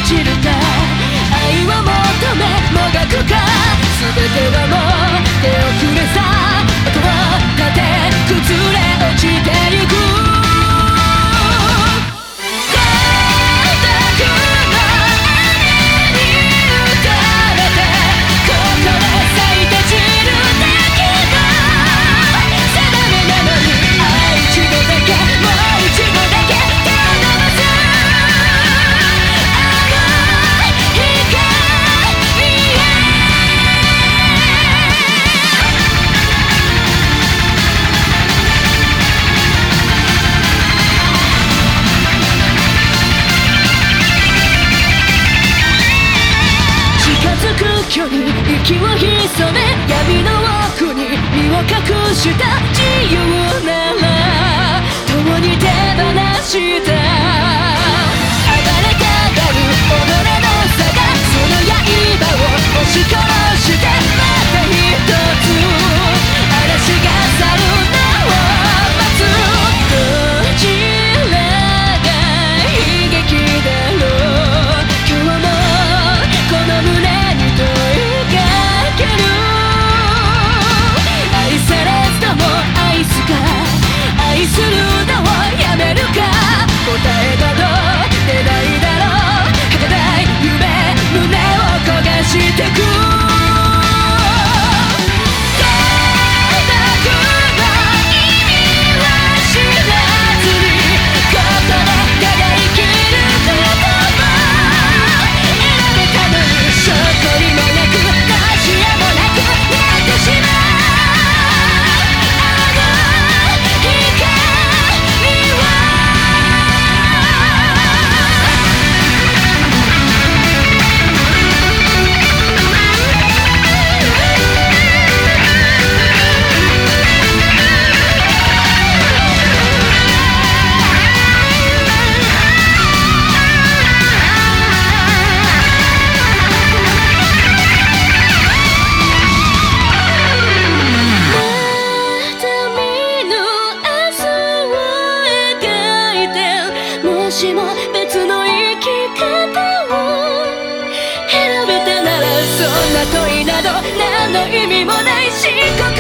ちるか、愛を求めもがくか、全てはもう手遅れさ。音を立て崩れ落ちてゆく距離、息を潜め闇の奥に身を隠した自由なら共に手放した暴れたがる己の差がその刃を押し殺してまた一つ嵐が去るのを待つどちらが悲劇だろう今日もこの胸愛するのをやめるか答えなど出ないだろう儚い夢胸を焦がしてくもしも別の生き方を選べたならそんな問いなど何の意味もないし